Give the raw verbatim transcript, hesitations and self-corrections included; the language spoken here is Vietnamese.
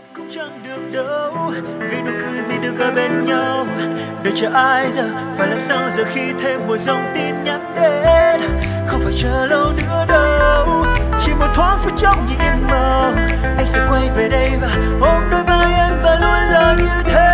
mất cũng chẳng được đâu, vì nụ cười mình được ở bên nhau. Đợi chờ ai giờ, phải làm sao giờ khi thêm một dòng tin nhắn đến. Không phải chờ lâu nữa đâu, chỉ một thoáng phút trong nhiệm màu, anh sẽ quay về đây và ôm đôi vai em và luôn là như thế.